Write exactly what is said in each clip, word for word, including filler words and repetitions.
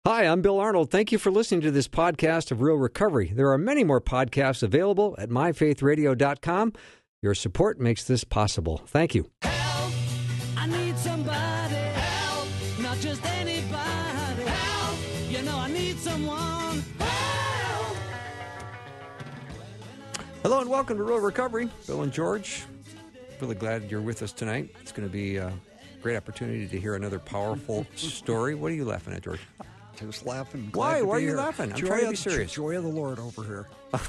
Hi, I'm Bill Arnold. Thank you for listening to this podcast of Real Recovery. There are many more podcasts available at my faith radio dot com. Your support makes this possible. Thank you. Help! I need somebody. Help! Not just anybody. Help! You know I need someone. Help! Hello and welcome to Real Recovery. Bill and George, really glad you're with us tonight. It's going to be a great opportunity to hear another powerful story. What are you laughing at, George? Just laughing. Glad Why? to Why be are you here. laughing? I'm joy trying to of, be serious. Joy of the Lord over here.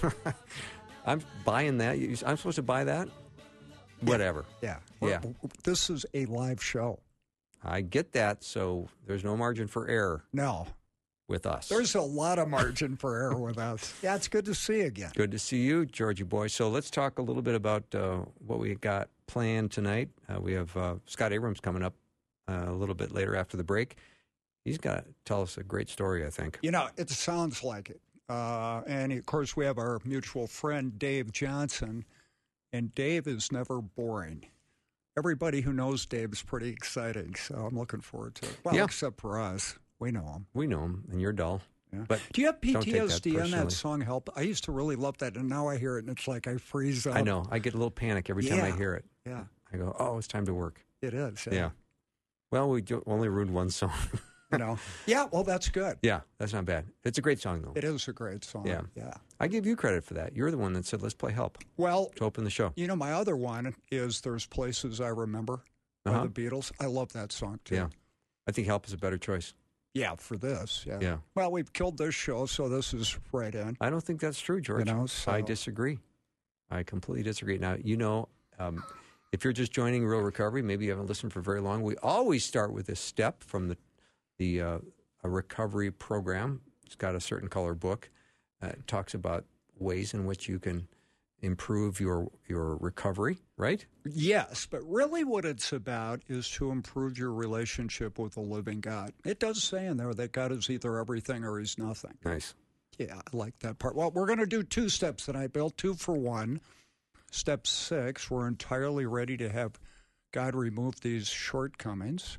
I'm buying that. You- I'm supposed to buy that? Whatever. Yeah. Yeah. Well, This is a live show. I get that, so there's no margin for error No, with us. there's a lot of margin for error with us. Yeah, it's good to see you again. Good to see you, Georgie boy. So let's talk a little bit about uh, what we got planned tonight. Uh, we have uh, Scott Abrams coming up uh, a little bit later after the break. He's got to tell us a great story, I think. You know, it sounds like it. Uh, and, of course, we have our mutual friend, Dave Johnson. And Dave is never boring. Everybody who knows Dave is pretty exciting, so I'm looking forward to it. Well, Yeah. except for us. We know him. We know him, and you're dull. Yeah. But Do you have don't take P T that S D on personally. that song, Help? I used to really love that, and now I hear it, and it's like I freeze up. I know. I get a little panic every time I Yeah. hear it. Yeah, I go, oh, it's time to work. it is. Yeah. Well, we do only ruined one song. You know. Yeah, well, that's good. Yeah, that's not bad. It's a great song, though. It is a great song. Yeah. Yeah. I give you credit for that. You're the one that said, let's play Help Well, to open the show. you know, my other one is There's Places I Remember by Uh-huh. the Beatles. I love that song, too. Yeah. I think Help is a better choice. Yeah, for this. Yeah. Yeah. Well, we've killed this show, so this is right in. I don't think that's true, George. You know, so- I disagree. I completely disagree. Now, you know, um, if you're just joining Real Recovery, maybe you haven't listened for very long, we always start with this step from the the uh, a recovery program. It's got a certain color book. Uh, it talks about ways in which you can improve your your recovery, right? Yes, but really what it's about is to improve your relationship with the living God. It does say in there that God is either everything or he's nothing. Nice. Yeah, I like that part. Well, we're going to do two steps tonight, Bill. Two for one. Step six, we're entirely ready to have God remove these shortcomings.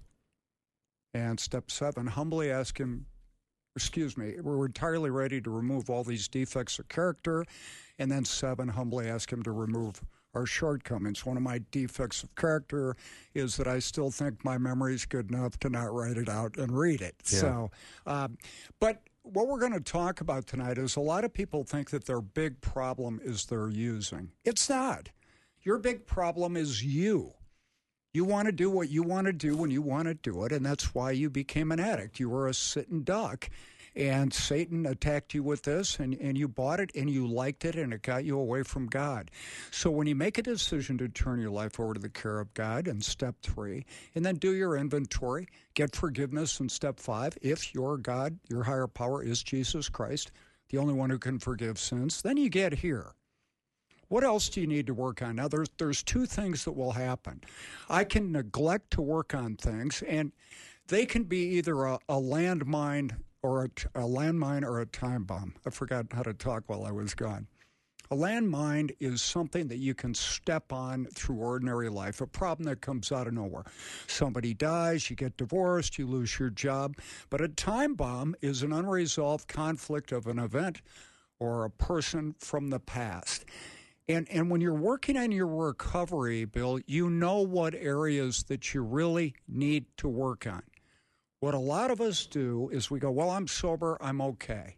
And step seven, humbly ask him, excuse me, we're entirely ready to remove all these defects of character. And then seven, humbly ask him to remove our shortcomings. One of my defects of character is that I still think my memory is good enough to not write it out and read it. Yeah. So, um, but what we're going to talk about tonight is a lot of people think that their big problem is their using. It's not. Your big problem is you. You want to do what you want to do when you want to do it, and that's why you became an addict. You were a sitting duck, and Satan attacked you with this, and, and you bought it, and you liked it, and it got you away from God. So when you make a decision to turn your life over to the care of God in step three, and then do your inventory, get forgiveness in step five, if your God, your higher power is Jesus Christ, the only one who can forgive sins, then you get here. What else do you need to work on? Now, there's there's two things that will happen. I can neglect to work on things, and they can be either a, a landmine or a, a landmine or a time bomb. I forgot how to talk while I was gone. A landmine is something that you can step on through ordinary life, a problem that comes out of nowhere. Somebody dies, you get divorced, you lose your job. But a time bomb is an unresolved conflict of an event or a person from the past. And and when you're working on your recovery, Bill, you know what areas that you really need to work on. What a lot of us do is we go, well, I'm sober, I'm okay.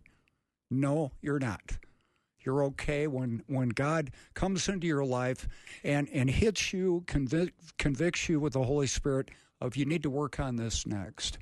No, you're not. You're okay when, when God comes into your life and, and hits you, convic- convicts you with the Holy Spirit of you need to work on this next.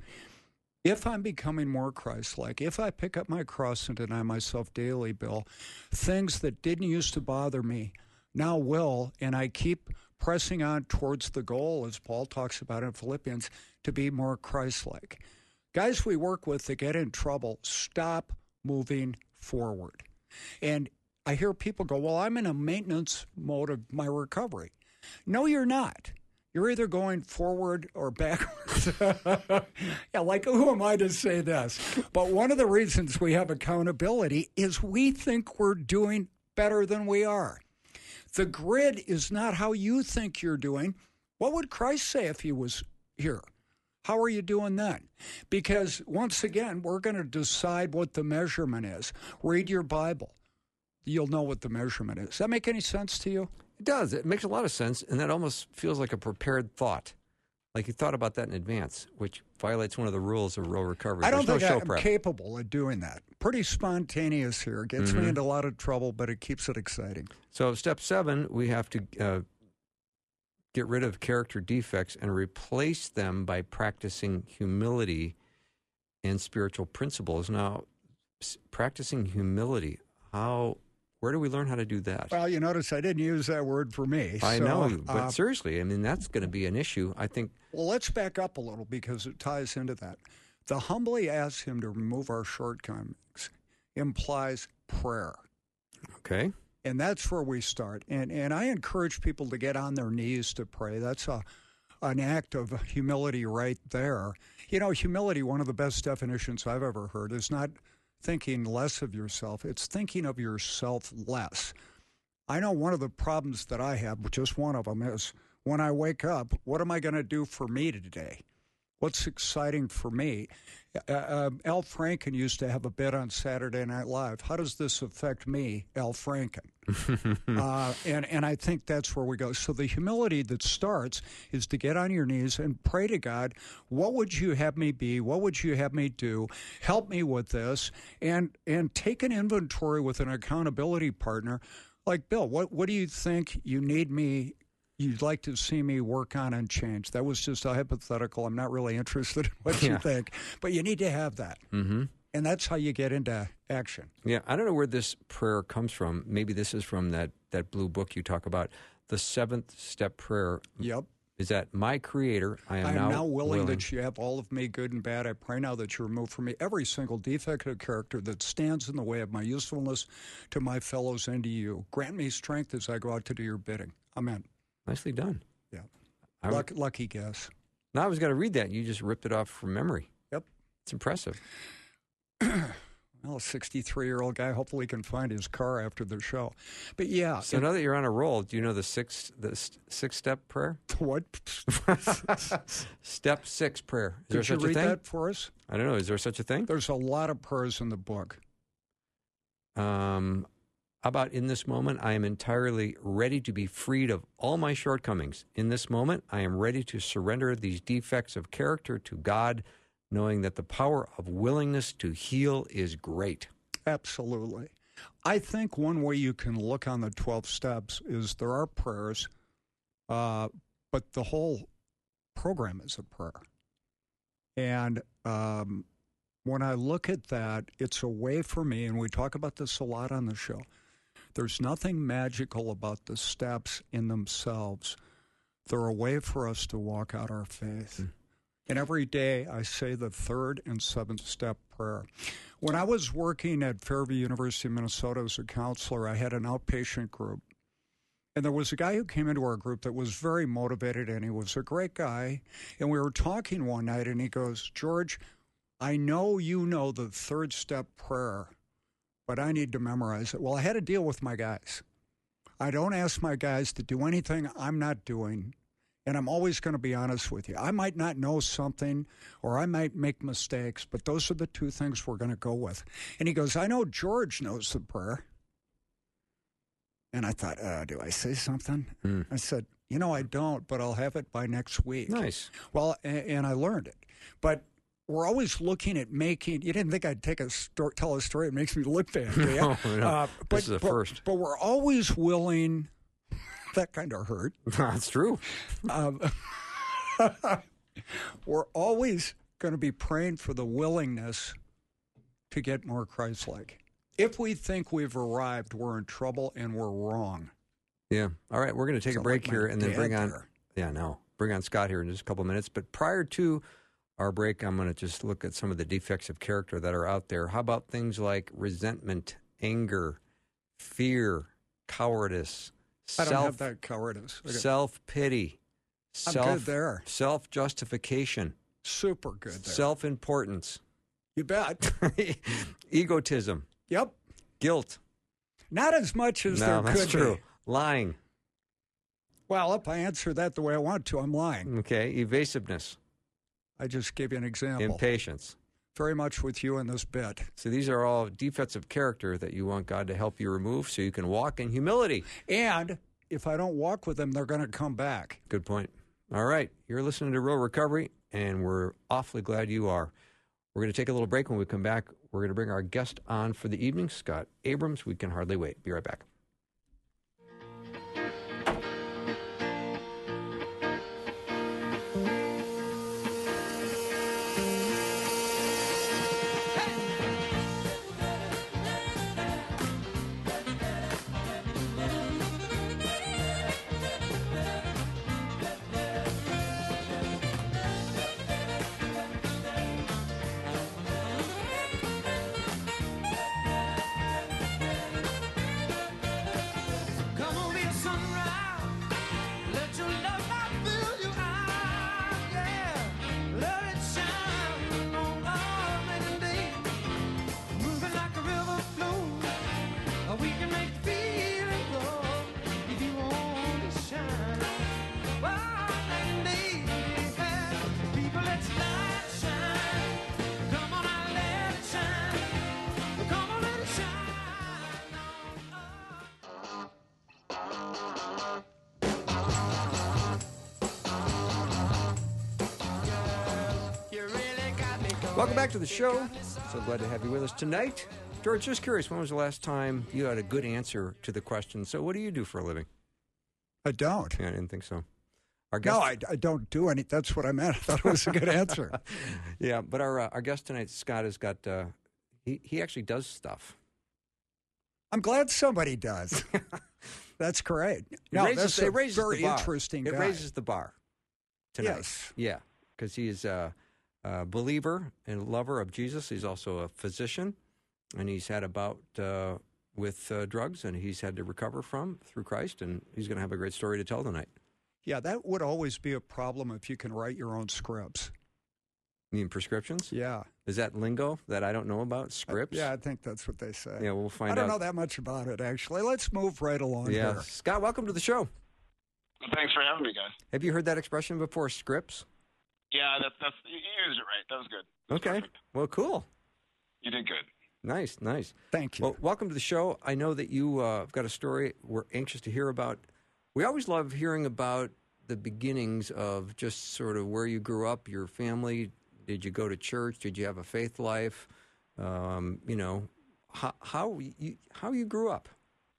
If I'm becoming more Christ-like, if I pick up my cross and deny myself daily, Bill, things that didn't used to bother me now will, and I keep pressing on towards the goal, as Paul talks about in Philippians, to be more Christ-like. Guys we work with that get in trouble, stop moving forward. And I hear people go, well, I'm in a maintenance mode of my recovery. No, you're not. You're either going forward or backwards. Yeah, like, who am I to say this? But one of the reasons we have accountability is we think we're doing better than we are. The grid is not how you think you're doing. What would Christ say if he was here? How are you doing then? Because once again, we're going to decide what the measurement is. Read your Bible. You'll know what the measurement is. Does that make any sense to you? It does. It makes a lot of sense, and that almost feels like a prepared thought. Like you thought about that in advance, which violates one of the rules of real recovery. I don't There's think no show I'm prep. capable of doing that. Pretty spontaneous here. Gets Mhm. me into a lot of trouble, but it keeps it exciting. So step seven, we have to uh, get rid of character defects and replace them by practicing humility and spiritual principles. Now, s- practicing humility, how, where do we learn how to do that? Well, you notice I didn't use that word for me. I so, know, but uh, seriously, I mean, that's going to be an issue. I think, well, let's back up a little because it ties into that. The humbly ask him to remove our shortcomings implies prayer. okay, And that's where we start. And and I encourage people to get on their knees to pray. That's a an act of humility right there. You know, humility, one of the best definitions I've ever heard, is not thinking less of yourself. It's thinking of yourself less. I know one of the problems that I have, just one of them, is when I wake up, what am I going to do for me today? What's exciting for me? Uh, uh, Al Franken used to have a bit on Saturday Night Live. How does this affect me, Al Franken? uh, and, and I think that's where we go. So the humility that starts is to get on your knees and pray to God, what would you have me be? What would you have me do? Help me with this. And, and take an inventory with an accountability partner. Like, Bill, what, what do you think you need me you'd like to see me work on and change? That was just a hypothetical. I'm not really interested in what Yeah. you think, but you need to have that. mm-hmm. And that's how you get into action. Yeah, I don't know where this prayer comes from. Maybe this is from that, that blue book you talk about. The seventh step prayer Yep. is that my Creator, I am, I am now, now willing, willing that you have all of me, good and bad. I pray now that you remove from me every single defect of character that stands in the way of my usefulness to my fellows and to you. Grant me strength as I go out to do your bidding. Amen. Nicely done. Yeah. I, Luck, lucky guess. now I was going to read that. And you just ripped it off from memory. Yep. It's impressive. Well, a sixty-three-year-old guy hopefully can find his car after the show. But yeah. So it- now that you're on a roll, do you know the six the s- six step prayer? what? Step six prayer. Is Did there you such read a thing? that for us? I don't know. Is there such a thing? There's a lot of prayers in the book. Um, how about in this moment, I am entirely ready to be freed of all my shortcomings. In this moment, I am ready to surrender these defects of character to God, knowing that the power of willingness to heal is great. Absolutely. I think one way you can look on the twelve steps is there are prayers, uh, but the whole program is a prayer. And um, when I look at that, it's a way for me, and we talk about this a lot on the show, there's nothing magical about the steps in themselves. They're a way for us to walk out our faith. Mm. And every day I say the third and seventh step prayer. When I was working at Fairview University of Minnesota as a counselor, I had an outpatient group. And there was a guy who came into our group that was very motivated, and he was a great guy. And we were talking one night, and he goes, George, I know you know the third step prayer, but I need to memorize it. Well, I had to deal with my guys. I don't ask my guys to do anything I'm not doing. And I'm always going to be honest with you. I might not know something or I might make mistakes, but those are the two things we're going to go with. And he goes, I know George knows the prayer. And I thought, uh, do I say something? Mm. I said, you know, I don't, but I'll have it by next week. Nice. Well, and, and I learned it. But we're always looking at making, you didn't think I'd take a story, tell a story that makes me look bad, do you? No, no. Uh, but, This is a but, first. But we're always willing, that kind of hurt. That's true. Um, we're always going to be praying for the willingness to get more Christ-like. If we think we've arrived, we're in trouble and we're wrong. Yeah. All right. We're going to take Sound a break like my here and then dad bring on. there. Yeah, no. Bring on Scott here in just a couple of minutes. But prior to our break, I'm going to just look at some of the defects of character that are out there. How about things like resentment, anger, fear, cowardice, I don't self, have that cowardice. Okay. self-pity, I'm self, good there. self-justification, Super good there. self-importance, You bet. egotism, Yep. guilt. Not as much as No, there that's could true. be. Lying. Well, if I answer that the way I want to, I'm lying. Okay. Evasiveness. I just gave you an example. Impatience. Very much with you in this bit. So these are all defects of character that you want God to help you remove so you can walk in humility. And if I don't walk with them, they're going to come back. Good point. All right. You're listening to Real Recovery, and we're awfully glad you are. We're going to take a little break. When we come back, we're going to bring our guest on for the evening, Scott Abrams. We can hardly wait. Be right back. Come on, be a sunrise. Let your love light fill your eyes. Yeah, let it shine on our maiden day. Moving like a river flow. We can make the feeling grow if you want to shine. Wow, maiden day. Yeah. People, let's light shine. Come on, now, let it shine. Come on, let it shine. You really got me going. Welcome back to the show. So glad to have you with us tonight. George, just curious, when was the last time you had a good answer to the question, so what do you do for a living? I don't. Yeah, I didn't think so. Our guest, No, I, I don't do any. That's what I meant. I thought it was a good answer. yeah, but our uh, our guest tonight, Scott, has got, uh, he, he actually does stuff. I'm glad somebody does. That's great. It No, raises, that's it a raises very the bar. interesting It guy. raises the bar tonight. Yes. Yeah, because he is a, a believer and lover of Jesus. He's also a physician, and he's had a bout uh, with uh, drugs, and he's had to recover from through Christ, and he's going to have a great story to tell tonight. Yeah, that would always be a problem if you can write your own scripts. You mean prescriptions? Yeah. Is that lingo that I don't know about? Scripts? Yeah, I think that's what they say. Yeah, we'll find I don't out. know that much about it, actually. Let's move right along Yeah. here. Scott, welcome to the show. Well, thanks for having me, guys. Have you heard that expression before, scripts? Yeah, that's that's you used it right. That was good. That was Okay. perfect. Well, cool. You did good. Nice, nice. Thank you. Well, welcome to the show. I know that you uh, have got a story we're anxious to hear about. We always love hearing about the beginnings of just sort of where you grew up, your family. Did you go to church? Did you have a faith life? Um, you know, how how you how you grew up.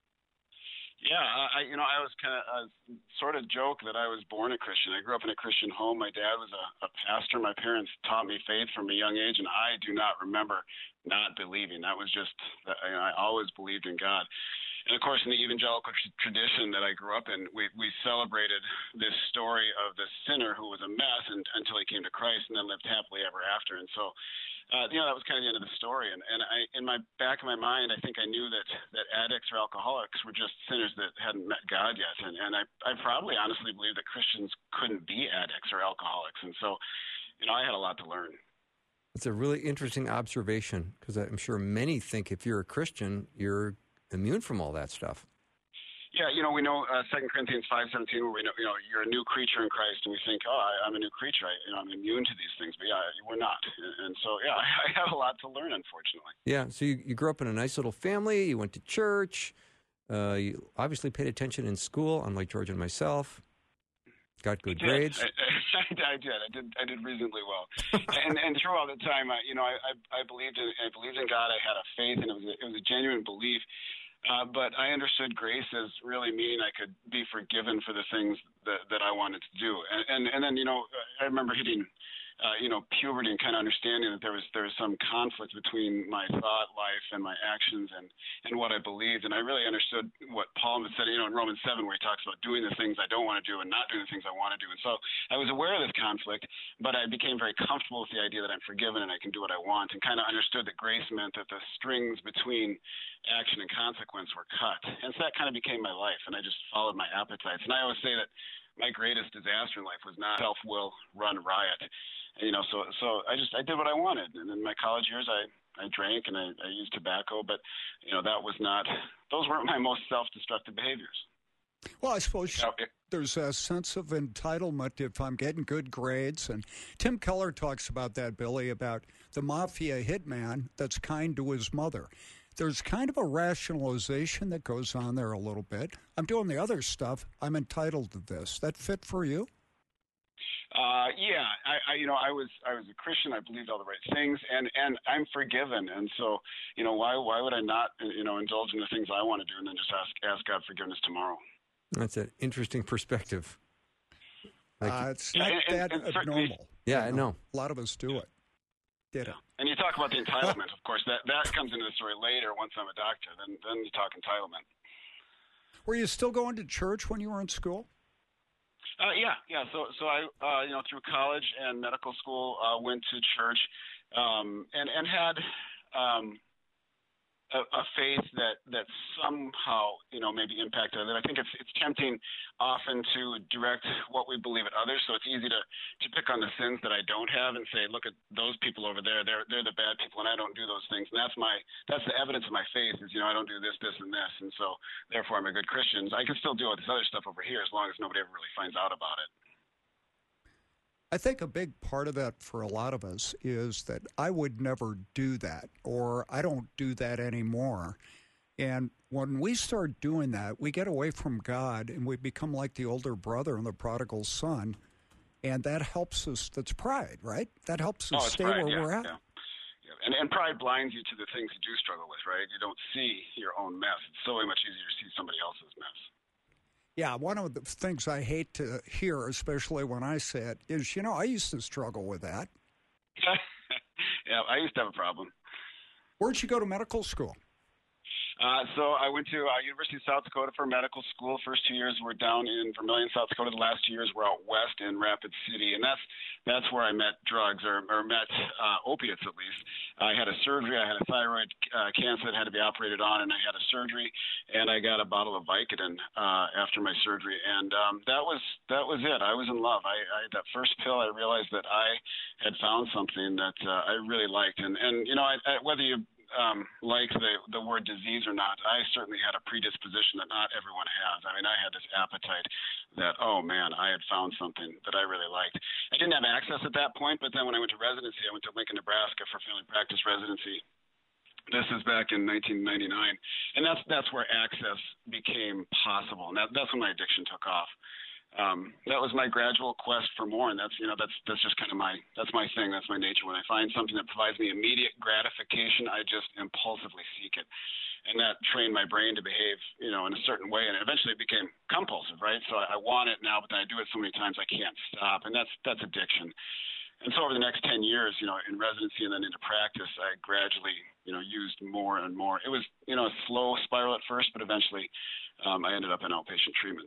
Yeah, I you know I was kind of uh, sort of joke that I was born a Christian. I grew up in a Christian home. My dad was a, a pastor. My parents taught me faith from a young age, and I do not remember not believing. That was just you know, I always believed in God. And of course, in the evangelical tr- tradition that I grew up in, we we celebrated this story of the sinner who was a mess and, until he came to Christ and then lived happily ever after. And so, uh, you know, that was kind of the end of the story. And and I, in my back of my mind, I think I knew that that addicts or alcoholics were just sinners that hadn't met God yet. And and I I probably honestly believed that Christians couldn't be addicts or alcoholics. And so, you know, I had a lot to learn. It's a really interesting observation because I'm sure many think if you're a Christian, you're immune from all that stuff. Yeah, you know, we know uh, Second Corinthians five seventeen, where we know, you know, you're a new creature in Christ, and we think, oh, I, I'm a new creature. I, you know, I'm immune to these things, but yeah, we're not. And, and so, yeah, I have a lot to learn, unfortunately. Yeah, so you, you grew up in a nice little family. You went to church. Uh, you obviously paid attention in school, unlike George and myself. Got good I grades. I, I, I did. I did. I did reasonably well. and and through all the time, I, you know, I, I I believed in I believed in God. I had a faith, and it was a, it was a genuine belief. Uh, but I understood grace as really meaning I could be forgiven for the things that, that I wanted to do. And, and, and then, you know, I remember hitting, uh, you know, puberty and kind of understanding that there was there was some conflict between my thought life and my actions and, and what I believed. And I really understood what Paul had said, you know, in Romans seven, where he talks about doing the things I don't want to do and not doing the things I want to do. And so I was aware of this conflict, but I became very comfortable with the idea that I'm forgiven and I can do what I want, and kind of understood that grace meant that the strings between action and consequence were cut. And so that kind of became my life, and I just followed my appetites. And I always say that my greatest disaster in life was not self-will run riot. And, you know, so so I just I did what I wanted. And in my college years, I, I drank and I, I used tobacco, but, you know, that was not, those weren't my most self-destructive behaviors. Well, I suppose You know, it- there's a sense of entitlement if I'm getting good grades. And Tim Keller talks about that, Billy, about the mafia hitman that's kind to his mother. There's kind of a rationalization that goes on there a little bit. I'm doing the other stuff. I'm entitled to this. That fit for you? Uh, yeah, I, I, you know, I was, I was a Christian. I believed all the right things, and, and I'm forgiven. And so, you know, why, why would I not, you know, indulge in the things I want to do and then just ask, ask God forgiveness tomorrow? That's an interesting perspective. Like, Uh, it's not And- and- that and certainly- abnormal. yeah, You I know. A lot of us do it. Did it. And you talk about the entitlement, of course. That that comes into the story later. Once I'm a doctor, then then you talk entitlement. Were you still going to church when you were in school? Uh, yeah, yeah. So, so I, uh, you know, through college and medical school, uh, went to church, um, and and had um, a, a faith that that somehow, you know, maybe impacted it. And I think it's it's tempting often to direct what we believe at others. So it's easy to to pick on the sins that I don't have and say, look at those people over there. They're they're the bad people, and I don't do those things. And that's my that's the evidence of my faith is, you know, I don't do this, this, and this, and so therefore I'm a good Christian. I can still do all this other stuff over here as long as nobody ever really finds out about it. I think a big part of that for a lot of us is that I would never do that, or I don't do that anymore. And when we start doing that, we get away from God and we become like the older brother and the prodigal son. And that helps us. That's pride, right? That helps us Oh, it's stay pride, where yeah, we're at. yeah. Yeah. And, and pride blinds you to the things you do struggle with, right? You don't see your own mess. It's so much easier to see somebody else's mess. Yeah, one of the things I hate to hear, especially when I say it, is, you know, I used to struggle with that. Yeah, I used to have a problem. Where'd you go to medical school? Uh, so I went to uh, University of South Dakota for medical school. First two years were down in Vermilion, South Dakota. The last two years were out west in Rapid City, and that's that's where I met drugs or, or met uh, opiates at least. I had a surgery. I had a thyroid uh, cancer that had to be operated on, and I had a surgery, and I got a bottle of Vicodin uh, after my surgery, and um, that was that was it. I was in love. I, I that first pill, I realized that I had found something that uh, I really liked, and and you know, I, I, whether you Um, like the the word disease or not, I certainly had a predisposition that not everyone has. I mean, I had this appetite that, oh man, I had found something that I really liked. I didn't have access at that point, but then when I went to residency, I went to Lincoln, Nebraska for family practice residency. This is back in nineteen ninety-nine, and that's that's where access became possible, and that, that's when my addiction took off. Um, that was my gradual quest for more, and that's you know that's that's just kind of my that's my thing. That's my nature. When I find something that provides me immediate gratification, I just impulsively seek it, and that trained my brain to behave you know in a certain way, and eventually it became compulsive, right? So I, I want it now, but then I do it so many times I can't stop, and that's that's addiction. And so over the next ten years, you know, in residency and then into practice, I gradually you know used more and more. It was you know a slow spiral at first, but eventually um, I ended up in outpatient treatment.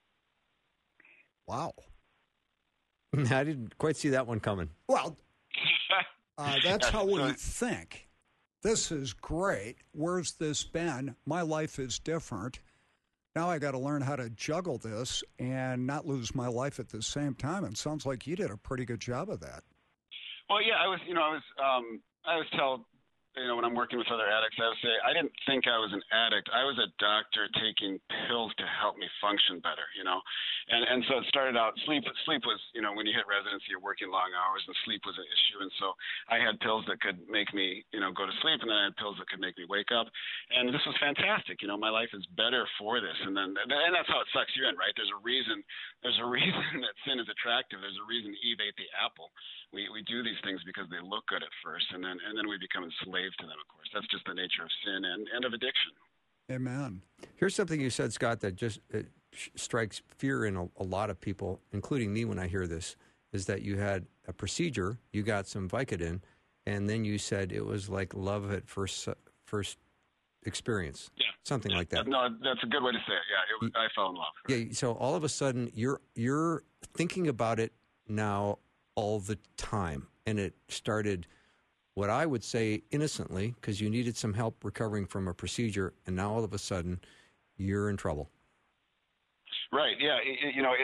Wow. I didn't quite see that one coming. Well, uh, that's how we think. This is great. Where's this been? My life is different. Now I got to learn how to juggle this and not lose my life at the same time. It sounds like you did a pretty good job of that. Well, yeah, I was, you know, I was, um, I always tell, you know, when I'm working with other addicts, I would say I didn't think I was an addict. I was a doctor taking pills to help me function better, you know, and and so it started out sleep. Sleep was, you know, when you hit residency, you're working long hours, and sleep was an issue. And so I had pills that could make me, you know, go to sleep, and then I had pills that could make me wake up. And this was fantastic. You know, my life is better for this. And then and that's how it sucks you in, right? There's a reason. There's a reason that sin is attractive. There's a reason Eve ate the apple. We we do these things because they look good at first, and then and then we become enslaved to them, of course. That's just the nature of sin and, and of addiction. Amen. Here's something you said, Scott, that just uh, strikes fear in a, a lot of people, including me when I hear this, is that you had a procedure, you got some Vicodin, and then you said it was like love at first first experience. Yeah. Something yeah. like that. No, that's a good way to say it. Yeah, it was, I fell in love. Yeah, so all of a sudden you're you're thinking about it now all the time, and it started what I would say innocently because you needed some help recovering from a procedure, and now all of a sudden you're in trouble. Right. Yeah. It, it, you know, it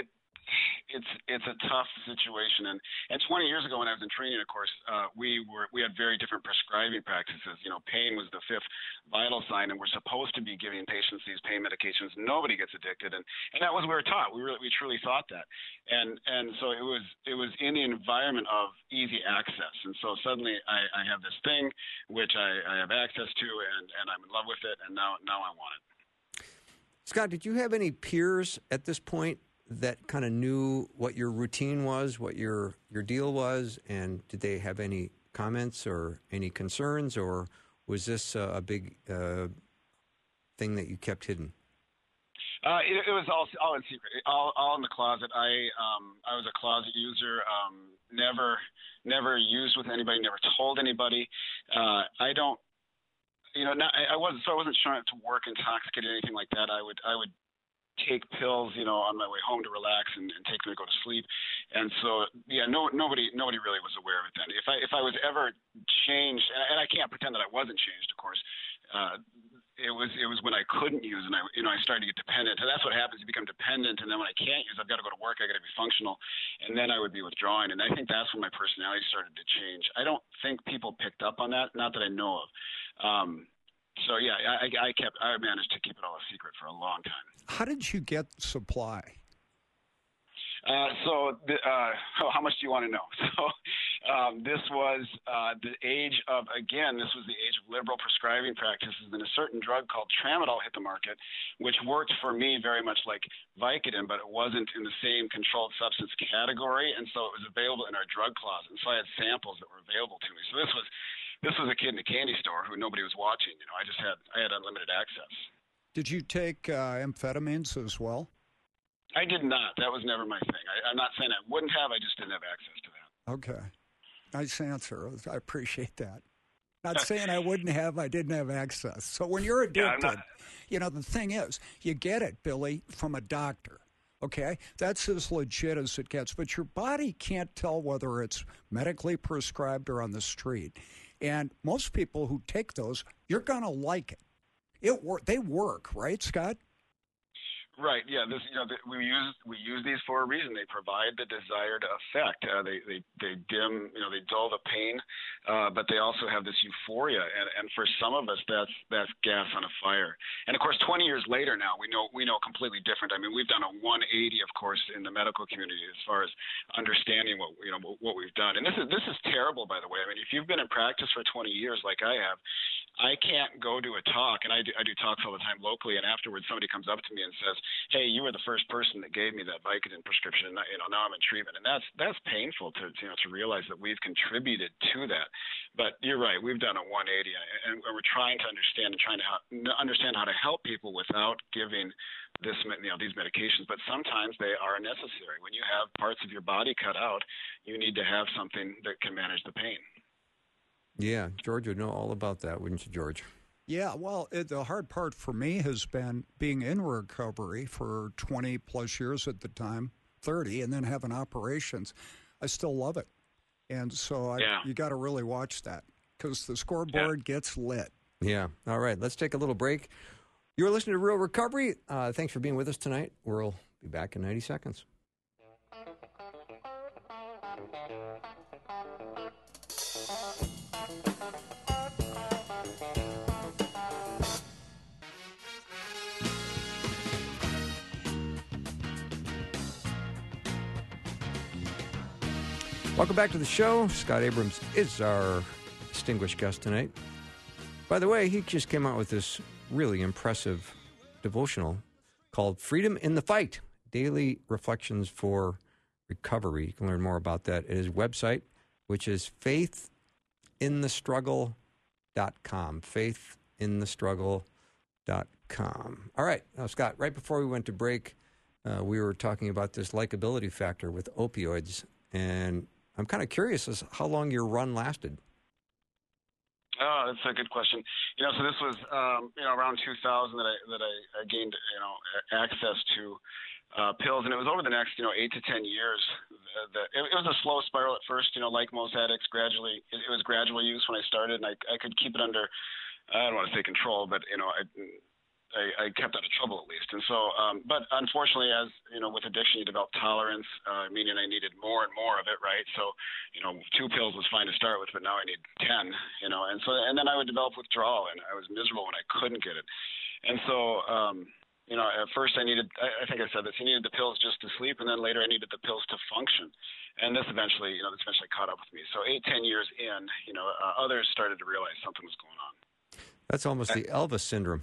it's it's a tough situation. And and twenty years ago when I was in training, of course, uh, we were we had very different prescribing practices. You know, pain was the fifth vital sign, and we're supposed to be giving patients these pain medications. Nobody gets addicted, and and that was what we were taught. We really we truly thought that, and and so it was it was in the environment of easy access. And so suddenly I, I have this thing which I, I have access to, and and I'm in love with it, and now now I want it. Scott, did you have any peers at this point that kind of knew what your routine was, what your your deal was, and did they have any comments or any concerns, or was this uh, a big uh, thing that you kept hidden? Uh, it, it was all all in secret, all all in the closet. I um I was a closet user. Um, never never used with anybody. Never told anybody. Uh, I don't. You know, not, I, I wasn't so I wasn't trying to work intoxicated or anything like that. I would I would take pills, you know, on my way home to relax and, and take them to go to sleep. And so, yeah, no, nobody, nobody really was aware of it then. If I, if I was ever changed, and I can't pretend that I wasn't changed, of course, uh, it was, it was when I couldn't use, and I, you know, I started to get dependent. And that's what happens. You become dependent, and then when I can't use, I've got to go to work. I got to be functional, and then I would be withdrawing. And I think that's when my personality started to change. I don't think people picked up on that, not that I know of. Um, So yeah, I, I kept, I managed to keep it all a secret for a long time. How did you get supply? Uh, so, the, uh, oh, how much do you want to know? So, um, this was uh, the age of, again, this was the age of liberal prescribing practices, and a certain drug called Tramadol hit the market, which worked for me very much like Vicodin, but it wasn't in the same controlled substance category, and so it was available in our drug closet. And so I had samples that were available to me. So this was. This was a kid in a candy store who nobody was watching. You know, I just had I had unlimited access. Did you take uh, amphetamines as well? I did not. That was never my thing. I, I'm not saying I wouldn't have. I just didn't have access to that. Okay, nice answer. I appreciate that. Not saying I wouldn't have. I didn't have access. So when you're addicted, yeah, you know the thing is, you get it, Billy, from a doctor. Okay, that's as legit as it gets. But your body can't tell whether it's medically prescribed or on the street. And most people who take those, you're going to like it. It wor- They work, right, Scott? Right. Yeah. This, you know, the, we use we use these for a reason. They provide the desired effect. Uh, they, they they dim. You know, they dull the pain, uh, but they also have this euphoria. And, and for some of us, that's that's gas on a fire. And of course, twenty years later now, we know we know completely different. I mean, we've done a one eighty, of course, in the medical community as far as understanding what you know what we've done. And this is this is terrible, by the way. I mean, if you've been in practice for twenty years, like I have, I can't go to a talk, and I do, I do talks all the time locally, and afterwards somebody comes up to me and says, hey, you were the first person that gave me that Vicodin prescription, and you know now I'm in treatment. And that's that's painful to you know to realize that we've contributed to that. But you're right, we've done a one eighty, and we're trying to understand and trying to ha- understand how to help people without giving this you know these medications. But sometimes they are necessary. When you have parts of your body cut out, you need to have something that can manage the pain. Yeah, George would know all about that, wouldn't you, George? Yeah, well, it, the hard part for me has been being in recovery for twenty plus years at the time, thirty, and then having operations. I still love it. And so I, yeah. you got to really watch that because the scoreboard yeah. gets lit. Yeah. All right, let's take a little break. You're listening to Real Recovery. Uh, thanks for being with us tonight. We'll be back in ninety seconds. Welcome back to the show. Scott Abrams is our distinguished guest tonight. By the way, he just came out with this really impressive devotional called Freedom in the Fight, Daily Reflections for Recovery. You can learn more about that at his website, which is faith in the struggle dot com. faith in the struggle dot com. All right. Now, Scott, right before we went to break, uh, we were talking about this likability factor with opioids, and I'm kind of curious as how long your run lasted. Oh, that's a good question. You know, so this was um, you know around two thousand that I that I, I gained you know access to uh, pills, and it was over the next you know eight to ten years. The, the, it, it was a slow spiral at first. You know, like most addicts, gradually it, it was gradual use when I started, and I I could keep it under. I don't want to say control, but you know I. I, I kept out of trouble at least. And so, um, but unfortunately, as you know, with addiction, you develop tolerance, uh, meaning I needed more and more of it, right? So, you know, two pills was fine to start with, but now I need ten, you know, and so, and then I would develop withdrawal, and I was miserable when I couldn't get it. And so, um, you know, at first I needed, I, I think I said this, I needed the pills just to sleep, and then later I needed the pills to function. And this eventually, you know, this eventually caught up with me. So eight, ten years in, you know, uh, others started to realize something was going on. That's almost the Elvis syndrome.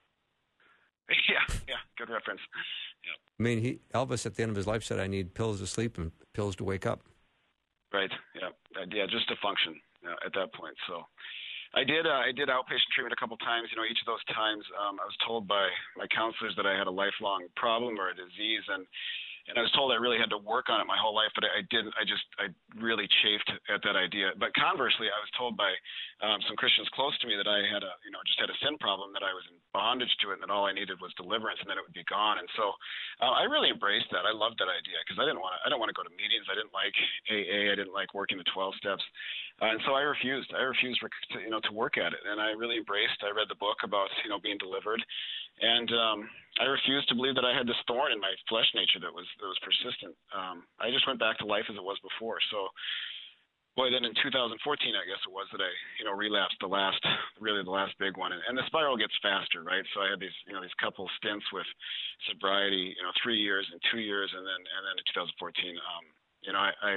Yeah, yeah, good reference. Yeah. I mean, he, Elvis at the end of his life said, I need pills to sleep and pills to wake up. Right, yeah, uh, yeah, just to function uh, at that point. So I did uh, I did outpatient treatment a couple times. You know, each of those times um, I was told by my counselors that I had a lifelong problem or a disease, and And I was told I really had to work on it my whole life, but I didn't. I just, I really chafed at that idea. But conversely, I was told by um, some Christians close to me that I had a, you know, just had a sin problem, that I was in bondage to it, and that all I needed was deliverance, and then it would be gone. And so uh, I really embraced that. I loved that idea because I didn't want to. I don't want to go to meetings. I didn't like A A. I didn't like working the twelve steps, uh, and so I refused. I refused, to, you know, to work at it. And I really embraced. I read the book about, you know, being delivered. And um, I refused to believe that I had this thorn in my flesh nature that was that was persistent. Um, I just went back to life as it was before. So, boy, then in two thousand fourteen, I guess it was that I, you know, relapsed the last, really the last big one. And, and the spiral gets faster, right? So I had these, you know, these couple stints with sobriety, you know, three years and two years, and then and then in two thousand fourteen, um, you know, I, I,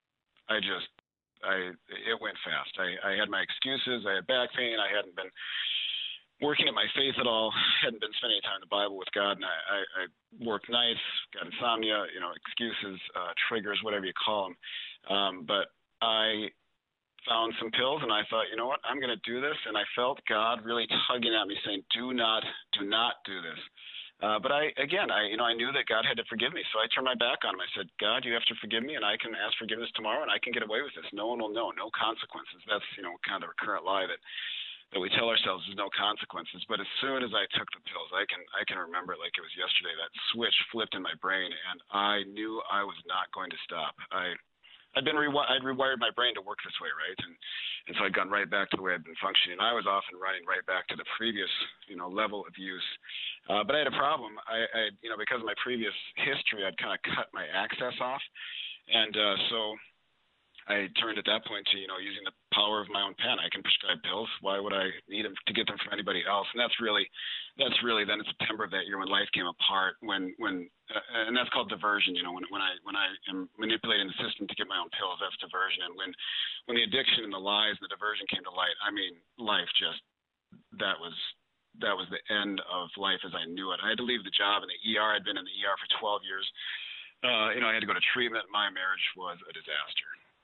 I just, I, it went fast. I, I had my excuses. I had back pain. I hadn't been working at my faith at all, hadn't been spending any time in the Bible with God, and I, I, I worked nights, got insomnia, you know, excuses, uh, triggers, whatever you call them. Um, but I found some pills, and I thought, you know what, I'm going to do this, and I felt God really tugging at me, saying, do not, do not do this. Uh, but I, again, I, you know, I knew that God had to forgive me, so I turned my back on him. I said, God, you have to forgive me, and I can ask forgiveness tomorrow, and I can get away with this. No one will know, no consequences. That's, you know, kind of the recurrent lie that that we tell ourselves there's no consequences. But as soon as I took the pills, I can I can remember it like it was yesterday. That switch flipped in my brain, and I knew I was not going to stop. I I'd been rewi- I'd rewired my brain to work this way, right? And and so I'd gone right back to the way I'd been functioning. I was off and running right back to the previous, you know, level of use. Uh, but I had a problem. I, I you know, because of my previous history, I'd kind of cut my access off, and uh, so I turned at that point to, you know, using the power of my own pen. I can prescribe pills. Why would I need them to get them from anybody else? And that's really, that's really then in September of that year when life came apart. When, when, uh, and that's called diversion. You know, when when I when I am manipulating the system to get my own pills, that's diversion. And when, when the addiction and the lies and the diversion came to light, I mean, life just, that was, that was the end of life as I knew it. I had to leave the job in the E R. I'd been in the E R for twelve years. Uh, you know, I had to go to treatment. My marriage was a disaster.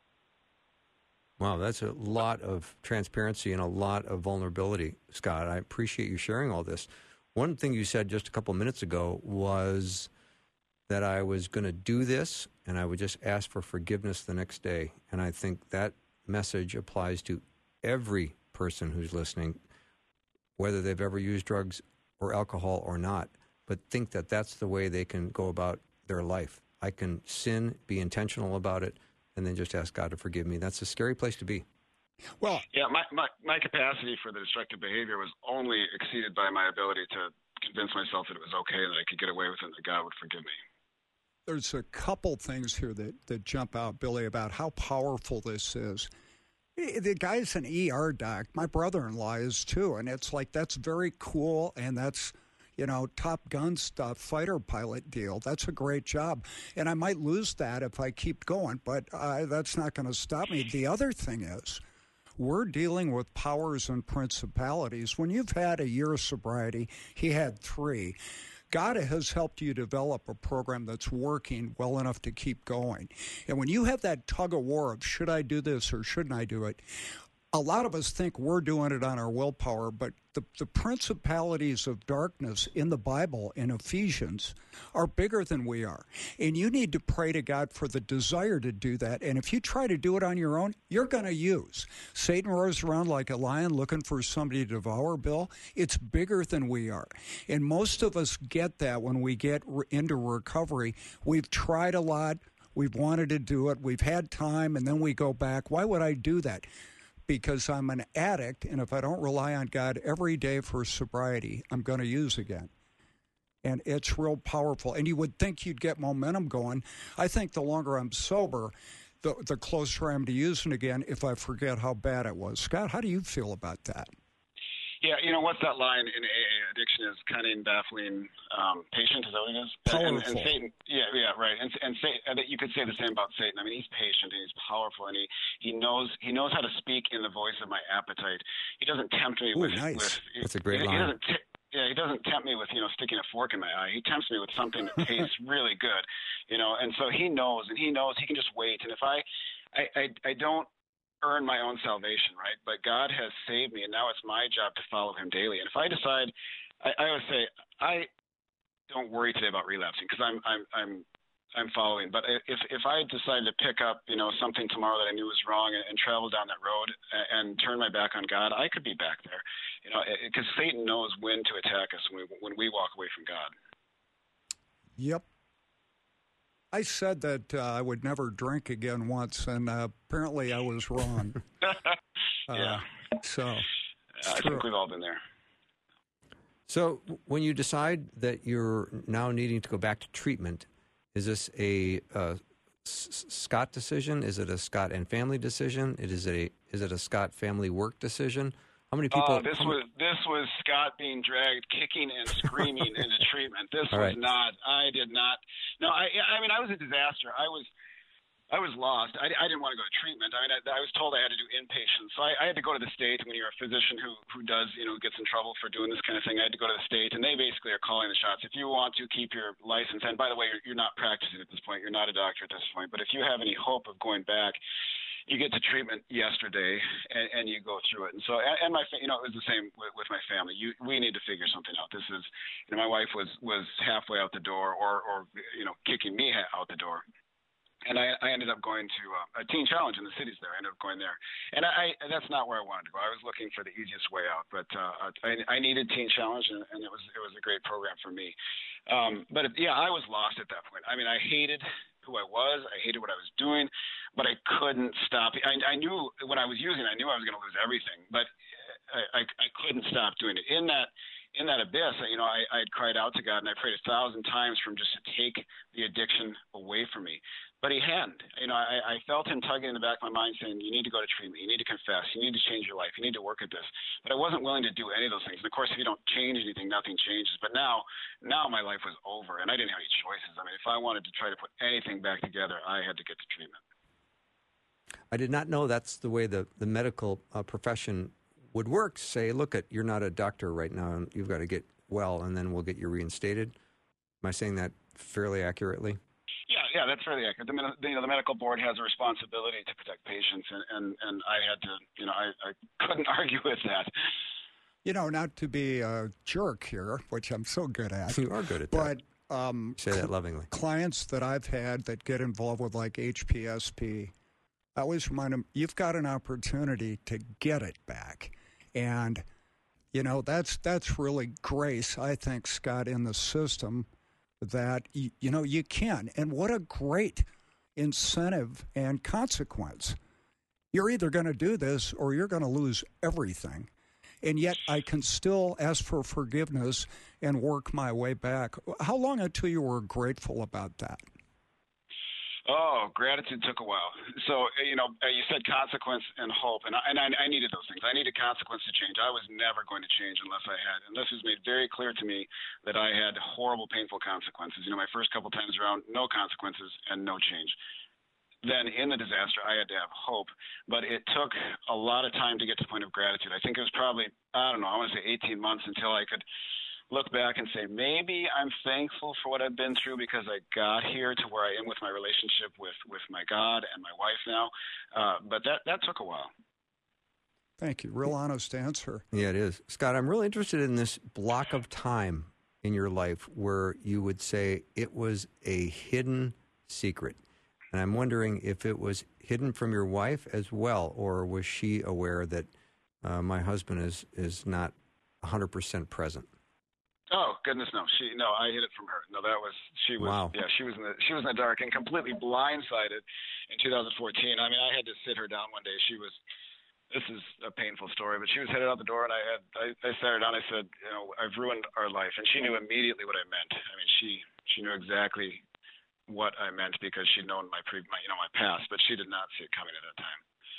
Wow, that's a lot of transparency and a lot of vulnerability, Scott. I appreciate you sharing all this. One thing you said just a couple minutes ago was that I was going to do this and I would just ask for forgiveness the next day. And I think that message applies to every person who's listening, whether they've ever used drugs or alcohol or not, but think that that's the way they can go about their life. I can sin, be intentional about it, and then just ask God to forgive me. That's a scary place to be. Well, yeah, my, my, my capacity for the destructive behavior was only exceeded by my ability to convince myself that it was okay and that I could get away with it and that God would forgive me. There's a couple things here that, that jump out, Billy, about how powerful this is. The guy's an E R doc. My brother-in-law is too, and it's like that's very cool, and that's, you know, Top Gun stuff, fighter pilot deal. That's a great job. And I might lose that if I keep going, but uh, that's not going to stop me. The other thing is, we're dealing with powers and principalities. When you've had a year of sobriety, he had three. God has helped you develop a program that's working well enough to keep going. And when you have that tug of war of should I do this or shouldn't I do it, a lot of us think we're doing it on our willpower, but the, the principalities of darkness in the Bible, in Ephesians, are bigger than we are. And you need to pray to God for the desire to do that. And if you try to do it on your own, you're going to use. Satan roars around like a lion looking for somebody to devour, Bill. It's bigger than we are. And most of us get that when we get re- into recovery. We've tried a lot. We've wanted to do it. We've had time, and then we go back. Why would I do that? because I'm an addict, and if I don't rely on God every day for sobriety, I'm going to use again. And it's real powerful. And you would think you'd get momentum going. I think the longer I'm sober, the, the closer I am to using again if I forget how bad it was. Scott, how do you feel about that? Yeah, you know, what's that line in A A? Addiction is cunning, baffling, um, patient, is that what it is? Powerful. And, and Satan, yeah, yeah, right. And and Satan, you could say the same about Satan. I mean, he's patient and he's powerful, and he, he knows he knows how to speak in the voice of my appetite. He doesn't tempt me Ooh, with, nice. with. That's a great he, line. He doesn't t- yeah, he doesn't tempt me with, you know, sticking a fork in my eye. He tempts me with something that tastes really good, you know. And so he knows, and he knows he can just wait. And if I, I, I, I don't earn my own salvation, right? But God has saved me, and now it's my job to follow him daily. And if I decide, I, I always say, I don't worry today about relapsing because I'm, I'm, I'm, I'm following. But if if I decide to pick up, you know, something tomorrow that I knew was wrong and, and travel down that road and, and turn my back on God, I could be back there, you know, because Satan knows when to attack us when we, when we walk away from God. Yep. I said that uh, I would never drink again once, and uh, apparently I was wrong. yeah. Uh, so Uh, I true. think we've all been there. So when you decide that you're now needing to go back to treatment, is this a uh, S- Scott decision? Is it a Scott and family decision? It is a is it a Scott family work decision? How many people? Uh, this how was this was Scott being dragged, kicking and screaming into treatment. This All was right. not. I did not. No, I. I mean, I was a disaster. I was. I was lost. I, I didn't want to go to treatment. I mean, I, I was told I had to do inpatient, so I, I had to go to the state. When you're a physician who who does, you know, gets in trouble for doing this kind of thing, I had to go to the state, and they basically are calling the shots. If you want to keep your license, and by the way, you're, you're not practicing at this point. You're not a doctor at this point. But if you have any hope of going back, you get to treatment yesterday, and, and you go through it. And so, and, and my, fa- you know, it was the same with, with my family. You, we need to figure something out. This is, you know, my wife was was halfway out the door, or or you know, kicking me ha- out the door. And I, I ended up going to uh, a teen challenge in the cities there. I ended up going there. And I, I that's not where I wanted to go. I was looking for the easiest way out. But uh, I, I needed teen challenge, and, and it was it was a great program for me. Um, but, yeah, I was lost at that point. I mean, I hated who I was. I hated what I was doing. But I couldn't stop. I, I knew when I was using, I knew I was going to lose everything. But I, I, I couldn't stop doing it. In that in that abyss, you know, I, I had cried out to God, and I prayed a thousand times for him just to take the addiction away from me. But he hadn't. You know, I, I felt him tugging in the back of my mind saying, you need to go to treatment. You need to confess. You need to change your life. You need to work at this. But I wasn't willing to do any of those things. And, of course, if you don't change anything, nothing changes. But now, now my life was over, and I didn't have any choices. I mean, if I wanted to try to put anything back together, I had to get to treatment. I did not know that's the way the, the medical uh, profession would work. Say, look, at you're not a doctor right now, and you've got to get well, and then we'll get you reinstated. Am I saying that fairly accurately? Yeah, yeah, that's fairly accurate. The, the, you know, the medical board has a responsibility to protect patients, and, and, and I had to, you know, I, I couldn't argue with that. You know, not to be a jerk here, which I'm so good at, You are good at that. but um, Say that lovingly. clients that I've had that get involved with like H P S P, I always remind them, you've got an opportunity to get it back. And, you know, that's that's really grace, I think, Scott, in the system that, you, you know, you can. And what a great incentive and consequence. You're either going to do this or you're going to lose everything. And yet I can still ask for forgiveness and work my way back. How long until you were grateful about that? Oh, gratitude took a while. So, you know, you said consequence and hope, and I, and I, I needed those things. I needed consequence to change. I was never going to change unless I had. And this was made very clear to me that I had horrible, painful consequences. You know, my first couple times around, no consequences and no change. Then in the disaster, I had to have hope, but it took a lot of time to get to the point of gratitude. I think it was probably, I don't know, I want to say eighteen months until I could look back and say, maybe I'm thankful for what I've been through because I got here to where I am with my relationship with, with my God and my wife now. Uh, but that, that took a while. Thank you. Real honest answer. Yeah, it is. Scott, I'm really interested in this block of time in your life where you would say it was a hidden secret. And I'm wondering if it was hidden from your wife as well, or was she aware that uh, my husband is, is not one hundred percent present? Oh goodness, no. She no, I hid it from her. No, that was she was Wow. yeah, she was in the she was in the dark and completely blindsided in two thousand fourteen. I mean, I had to sit her down one day. She was this is a painful story, but she was headed out the door, and I had I, I sat her down. I said, you know, I've ruined our life, and she knew immediately what I meant. I mean, she she knew exactly what I meant because she'd known my pre my you know my past, but she did not see it coming at that time.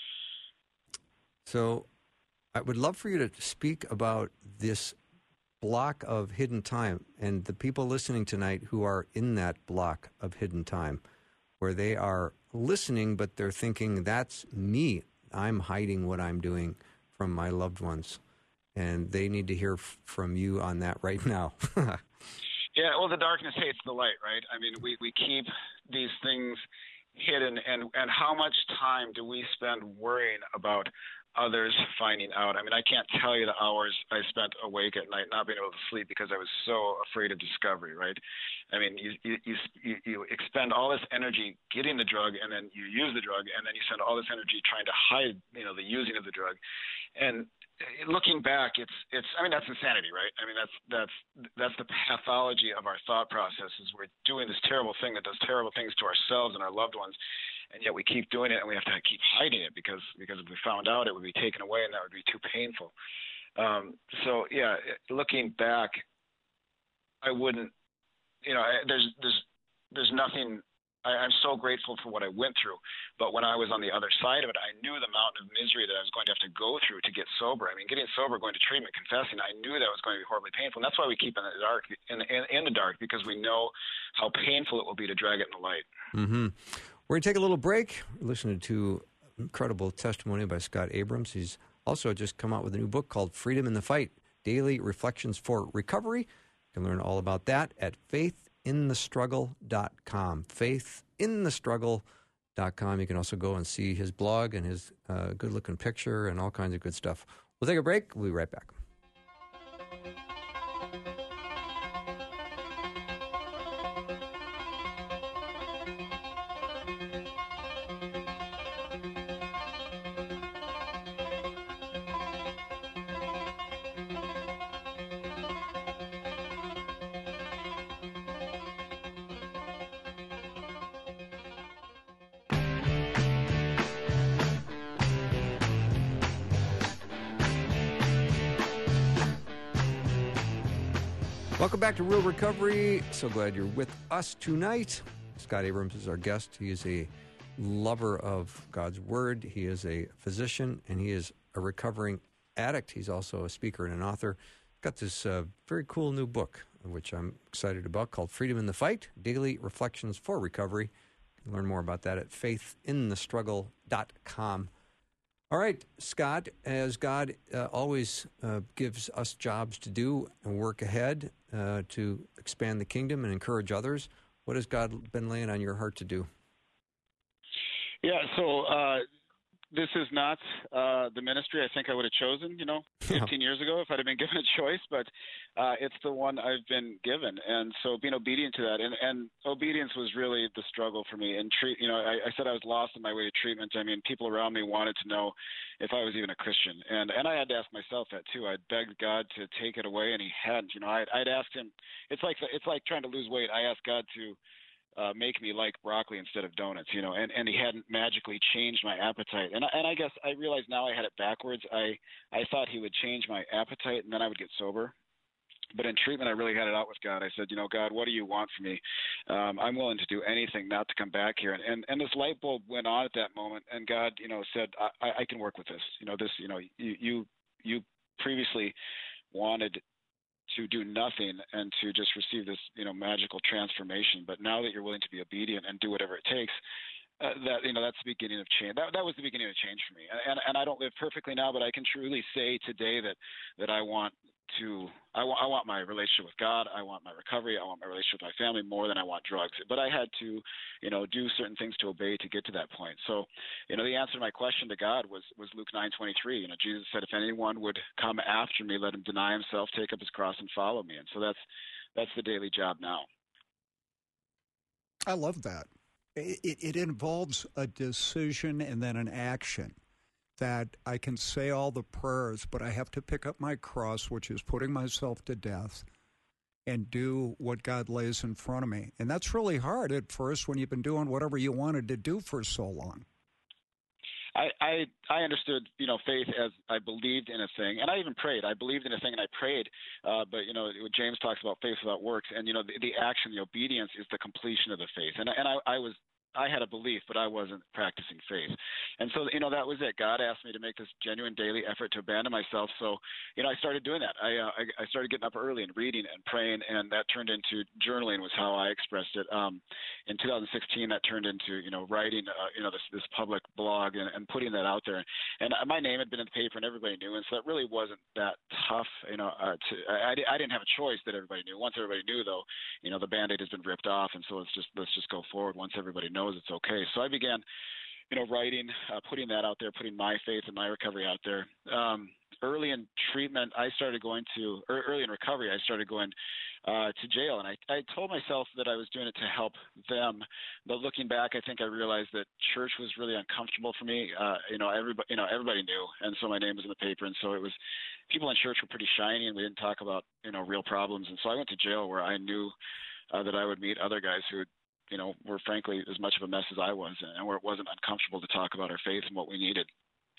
So, I would love for you to speak about this block of hidden time and the people listening tonight who are in that block of hidden time, where they are listening, but they're thinking, that's me. I'm hiding what I'm doing from my loved ones. And they need to hear f- from you on that right now. Yeah, well, the darkness hates the light, right? I mean, we, we keep these things hidden, and, and how much time do we spend worrying about others finding out? I mean, I can't tell you the hours I spent awake at night not being able to sleep because I was so afraid of discovery, right? I mean, you you you, you expend all this energy getting the drug, and then you use the drug, and then you spend all this energy trying to hide, you know, the using of the drug. And looking back, it's it's I mean, that's insanity, right? I mean, that's that's that's the pathology of our thought process, is we're doing this terrible thing that does terrible things to ourselves and our loved ones, and yet we keep doing it, and we have to keep hiding it because because if we found out, it would be taken away, and that would be too painful. Um, so yeah, looking back, I wouldn't, you know, I, there's there's there's nothing. I, I'm so grateful for what I went through, but when I was on the other side of it, I knew the mountain of misery that I was going to have to go through to get sober. I mean, getting sober, going to treatment, confessing, I knew that was going to be horribly painful, and that's why we keep it in the dark, in, in, in the dark, because we know how painful it will be to drag it in the light. Mm-hmm. We're going to take a little break. We're listening to incredible testimony by Scott Abrams. He's also just come out with a new book called Freedom in the Fight, Daily Reflections for Recovery. You can learn all about that at faith in the struggle dot com. faith in the struggle dot com. You can also go and see his blog and his uh, good-looking picture and all kinds of good stuff. We'll take a break. We'll be right back. Welcome back to Real Recovery. So glad you're with us tonight. Scott Abrams is our guest. He is a lover of God's Word. He is a physician, and he is a recovering addict. He's also a speaker and an author. Got this uh, very cool new book, which I'm excited about, called Freedom in the Fight, Daily Reflections for Recovery. You can learn more about that at faith in the struggle dot com. All right, Scott, as God uh, always uh, gives us jobs to do and work ahead uh, to expand the kingdom and encourage others, what has God been laying on your heart to do? Yeah, so uh, this is not uh, the ministry I think I would have chosen, you know, fifteen years ago if I'd have been given a choice, but uh, it's the one I've been given. And so being obedient to that, and, and obedience was really the struggle for me. And, treat, you know, I, I said I was lost on my way to treatment. I mean, people around me wanted to know if I was even a Christian. And and I had to ask myself that too. I'd begged God to take it away, and he hadn't. You know, I'd, I'd asked him, it's like it's like trying to lose weight. I asked God to Uh, make me like broccoli instead of donuts, you know, and, and he hadn't magically changed my appetite. And I, and I guess I realize now I had it backwards. I, I thought he would change my appetite and then I would get sober. But in treatment, I really had it out with God. I said, you know, God, what do you want from me? Um, I'm willing to do anything not to come back here. And, and, and this light bulb went on at that moment. And God, you know, said, I, I can work with this. You know, this, you know, you, you, you previously wanted to do nothing and to just receive this, you know, magical transformation. But now that you're willing to be obedient and do whatever it takes, uh, that, you know, that's the beginning of change. That, that was the beginning of change for me. And, and, and I don't live perfectly now, but I can truly say today that, that I want to, I, w- I want my relationship with God. I want my recovery. I want my relationship with my family more than I want drugs. But I had to, you know, do certain things to obey to get to that point. So, you know, the answer to my question to God was, was Luke nine twenty-three. You know, Jesus said, if anyone would come after me, let him deny himself, take up his cross and follow me. And so that's, that's the daily job now. I love that. It, it, it involves a decision and then an action. That I can say all the prayers, but I have to pick up my cross, which is putting myself to death, and do what God lays in front of me. And that's really hard at first when you've been doing whatever you wanted to do for so long. I, I I understood, you know, faith as I believed in a thing, and I even prayed. I believed in a thing, and I prayed. Uh, but you know, James talks about faith without works, and you know, the, the action, the obedience, is the completion of the faith. And and I, I was. I had a belief, but I wasn't practicing faith. And so, you know, that was it. God asked me to make this genuine daily effort to abandon myself. So, you know, I started doing that. I, uh, I, I started getting up early and reading and praying, and that turned into journaling was how I expressed it. Um, in two thousand sixteen, that turned into, you know, writing, uh, you know, this, this public blog and, and putting that out there. And my name had been in the paper and everybody knew. And so that really wasn't that tough, you know, uh, to, I, I didn't have a choice that everybody knew. Once everybody knew, though, you know, the Band-Aid has been ripped off. And so it's just, let's just go forward. Once everybody knows, it's okay. So I began, you know, writing, uh, putting that out there, putting my faith and my recovery out there. Um, early in treatment, I started going to, or early in recovery, I started going uh, to jail. And I, I told myself that I was doing it to help them. But looking back, I think I realized that church was really uncomfortable for me. Uh, you know, everybody, you know, everybody knew. And so my name was in the paper. And so it was, people in church were pretty shiny, and we didn't talk about, you know, real problems. And so I went to jail where I knew uh, that I would meet other guys who would, you know, were frankly as much of a mess as I was, and where it wasn't uncomfortable to talk about our faith and what we needed.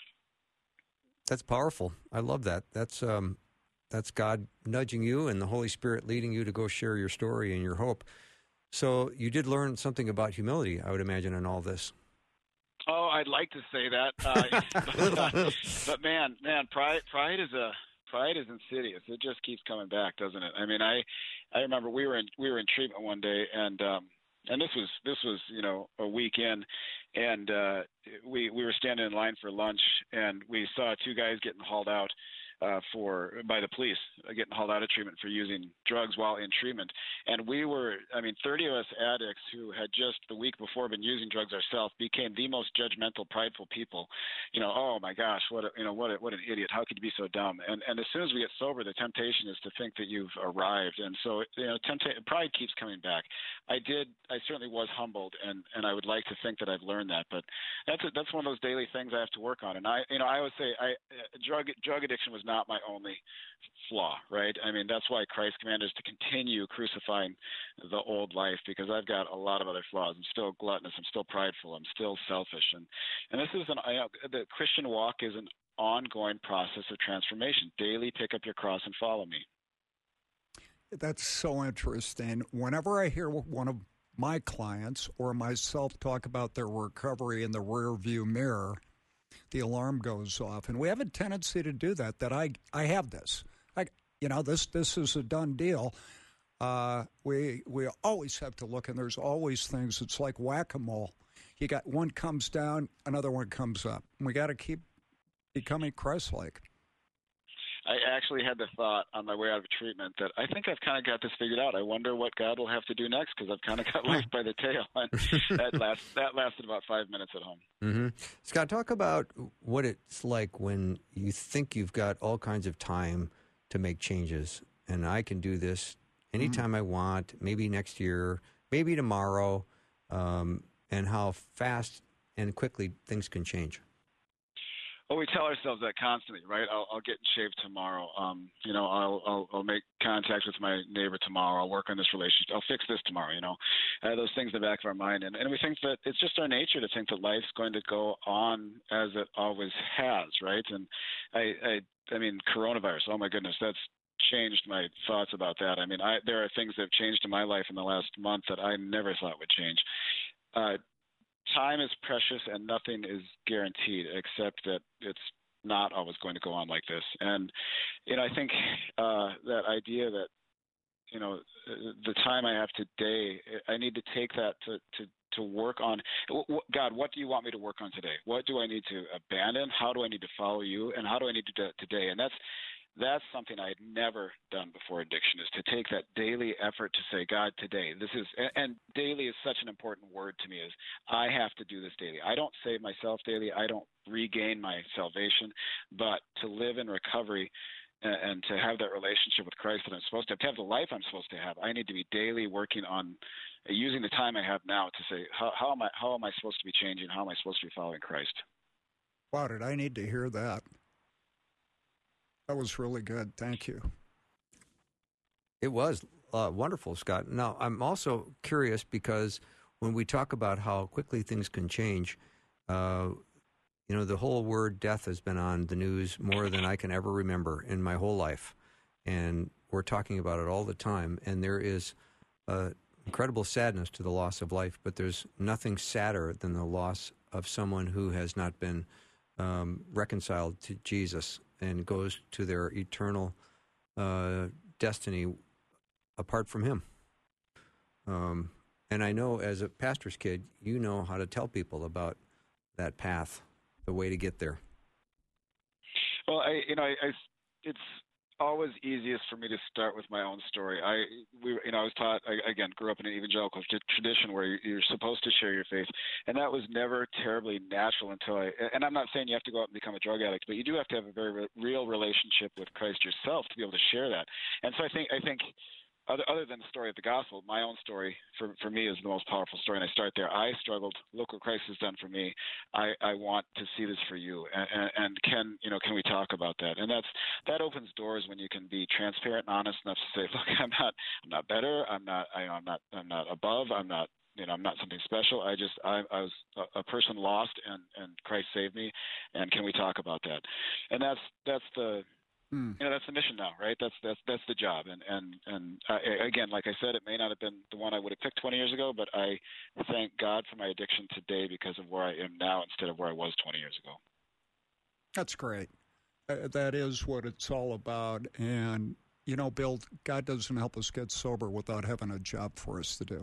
That's powerful. I love that. That's um, that's God nudging you and the Holy Spirit leading you to go share your story and your hope. So you did learn something about humility, I would imagine, in all this. Oh, I'd like to say that, uh, but, uh, but man, man, pride, pride is a pride is insidious. It just keeps coming back, doesn't it? I mean, I, I remember we were in we were in treatment one day, and um, and this was this was you know a week in, and uh, we we were standing in line for lunch, and we saw two guys getting hauled out uh, for by the police, uh, getting hauled out of treatment for using drugs while in treatment. And we were, I mean, thirty of us addicts who had just the week before been using drugs ourselves became the most judgmental, prideful people. You know, oh my gosh, what a, you know, what a, what an idiot! How could you be so dumb? And and as soon as we get sober, the temptation is to think that you've arrived. And so, you know, tempta- pride keeps coming back. I did, I certainly was humbled, and and I would like to think that I've learned that. But that's a, that's one of those daily things I have to work on. And I, you know, I always say, I drug drug addiction was not my only flaw, right? I mean, that's why Christ commanded us to continue crucifying the old life, because I've got a lot of other flaws. I'm still gluttonous. I'm still prideful. I'm still selfish. And, and this is an, I, the Christian walk is an ongoing process of transformation. Daily pick up your cross and follow me. That's so interesting. Whenever I hear one of my clients or myself talk about their recovery in the rear view mirror, the alarm goes off. And we have a tendency to do that, that I, I have this. I, you know, this this is a done deal. Uh, we we always have to look, and there's always things. It's like whack-a-mole. You got one comes down, another one comes up. And we got to keep becoming Christ-like. I actually had the thought on my way out of treatment that I think I've kind of got this figured out. I wonder what God will have to do next, because I've kind of got left by the tail. And that, last, that lasted about five minutes at home. Mm-hmm. Scott, talk about what it's like when you think you've got all kinds of time to make changes, and I can do this anytime mm-hmm. I want, maybe next year, maybe tomorrow, um, and how fast and quickly things can change. Well, we tell ourselves that constantly, right? I'll, I'll get shaved tomorrow. Um, you know, I'll, I'll I'll make contact with my neighbor tomorrow. I'll work on this relationship. I'll fix this tomorrow. You know, uh, those things in the back of our mind, and and we think that it's just our nature to think that life's going to go on as it always has, right? And I I I mean, coronavirus. Oh my goodness, that's changed my thoughts about that. I mean, I there are things that have changed in my life in the last month that I never thought would change. Uh, Time is precious, and nothing is guaranteed, except that it's not always going to go on like this. And, you know, I think uh, that idea that, you know, the time I have today, I need to take that to, to, to work on. God, what do you want me to work on today? What do I need to abandon? How do I need to follow you? And how do I need to do it today? And that's That's something I had never done before addiction, is to take that daily effort to say, God, today, this is, and daily is such an important word to me, is I have to do this daily. I don't save myself daily. I don't regain my salvation, but to live in recovery and, and to have that relationship with Christ that I'm supposed to have, to have the life I'm supposed to have, I need to be daily working on using the time I have now to say, how, how am I, how am I supposed to be changing? How am I supposed to be following Christ? Wow, did I need to hear that? That was really good. Thank you. It was uh, wonderful, Scott. Now, I'm also curious because when we talk about how quickly things can change, uh, You know, the whole word death has been on the news more than I can ever remember in my whole life. And we're talking about it all the time. And there is uh, incredible sadness to the loss of life, but there's nothing sadder than the loss of someone who has not been um, reconciled to Jesus and goes to their eternal uh, destiny apart from him. Um, and I know as a pastor's kid, you know how to tell people about that path, the way to get there. Well, I, you know, I, I, it's always easiest for me to start with my own story. I, we, you know, I was taught, I, again, grew up in an evangelical t- tradition where you're, you're supposed to share your faith, and that was never terribly natural until I, and I'm not saying you have to go out and become a drug addict, but you do have to have a very re- real relationship with Christ yourself to be able to share that. And so I think, I think, Other, other than the story of the gospel, my own story for, for me is the most powerful story, and I start there. I struggled. Look what Christ has done for me. I, I want to see this for you, and, and, and can you know can we talk about that? And that's that opens doors when you can be transparent and honest enough to say, look, I'm not I'm not better. I'm not I, I'm not I'm not above. I'm not you know I'm not something special. I just I, I was a, a person lost, and, and Christ saved me. And can we talk about that? And that's that's the Hmm. You know, that's the mission now, right? That's that's that's the job, and and and uh, again, like I said, it may not have been the one I would have picked twenty years ago, but I thank God for my addiction today because of where I am now instead of where I was twenty years ago. That's great. Uh, that is what it's all about. And you know, Bill, God doesn't help us get sober without having a job for us to do.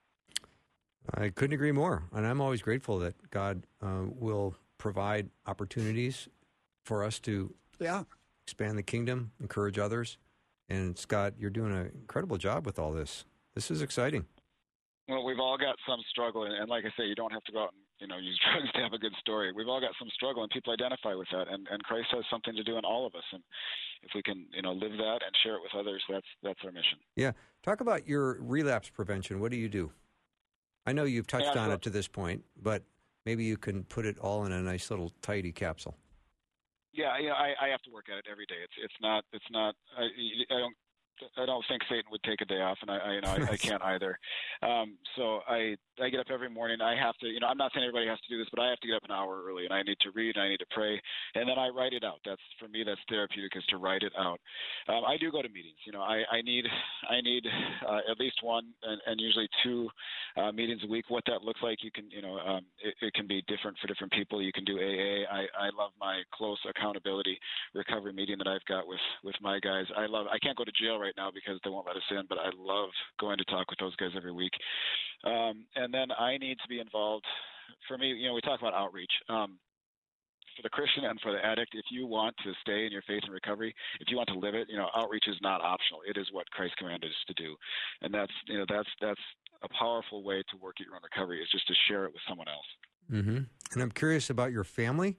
I couldn't agree more, and I'm always grateful that God uh, will provide opportunities for us to yeah. expand the kingdom, encourage others. And Scott, you're doing an incredible job with all this. This is exciting. Well, we've all got some struggle, and, and like I say, you don't have to go out and you know use drugs to have a good story. We've all got some struggle, and people identify with that. And, and Christ has something to do in all of us, and if we can you know live that and share it with others, that's that's our mission. Yeah, talk about your relapse prevention. What do you do? I know you've touched yeah, on so, it to this point, but maybe you can put it all in a nice little tidy capsule. Yeah, yeah, I, I have to work at it every day. It's it's not it's not I, I don't I don't think Satan would take a day off, and I, I you know I, I can't either. Um, so I I get up every morning. I have to you know I'm not saying everybody has to do this, but I have to get up an hour early, and I need to read, and I need to pray, and then I write it out. That's for me. That's therapeutic, is to write it out. Um, I do go to meetings. You know, I, I need I need uh, at least one and, and usually two uh, meetings a week. What that looks like, you can you know um, it, it can be different for different people. You can do A A. I, I love my close accountability recovery meeting that I've got with with my guys. I love. I can't go to jail right now because they won't let us in, but I love going to talk with those guys every week. Um, and then I need to be involved. For me, you know, we talk about outreach. Um, for the Christian and for the addict, if you want to stay in your faith and recovery, if you want to live it, you know, outreach is not optional. It is what Christ commanded us to do, and that's you know that's that's a powerful way to work at your own recovery, is just to share it with someone else. Mm-hmm. And I'm curious about your family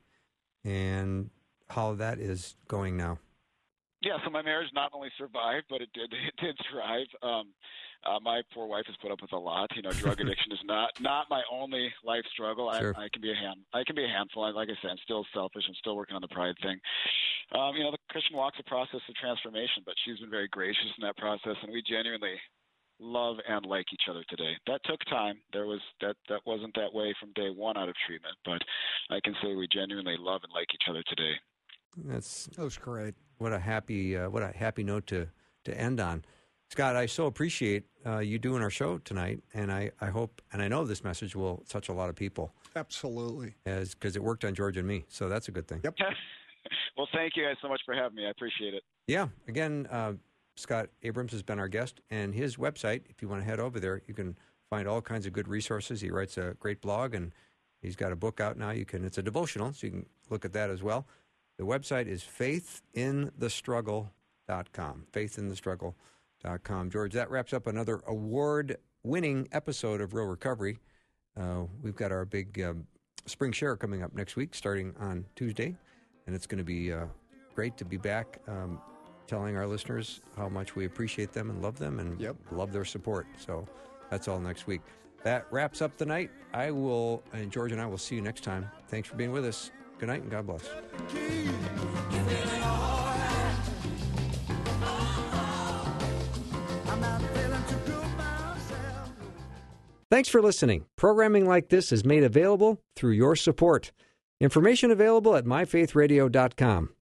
and how that is going now. Yeah, so my marriage not only survived, but it did it did thrive. Um, uh, my poor wife has put up with a lot. You know, drug addiction is not not my only life struggle. Sure. I, I can be a hand I can be a handful. I, like I said, I'm still selfish. I'm still working on the pride thing. Um, you know, the Christian walk's a process of transformation, but she's been very gracious in that process, and we genuinely love and like each other today. That took time. There was that that wasn't that way from day one out of treatment, but I can say we genuinely love and like each other today. That's that was great. What a happy uh, what a happy note to to end on. Scott, I so appreciate uh, you doing our show tonight, and I, I hope and I know this message will touch a lot of people. Absolutely, as because it worked on George and me, so that's a good thing. Yep. Well, thank you guys so much for having me. I appreciate it. Yeah. Again, uh, Scott Abrams has been our guest, and his website, if you want to head over there, you can find all kinds of good resources. He writes a great blog, and he's got a book out now. You can it's a devotional, so you can look at that as well. The website is faith in the struggle dot com, faith in the struggle dot com. George, that wraps up another award-winning episode of Real Recovery. Uh, we've got our big um, spring share coming up next week, starting on Tuesday, and it's going to be uh, great to be back um, telling our listeners how much we appreciate them and love them and yep. love their support. So that's all next week. That wraps up the night. I will, and George and I will see you next time. Thanks for being with us. Good night and God bless. Thanks for listening. Programming like this is made available through your support. Information available at my faith radio dot com.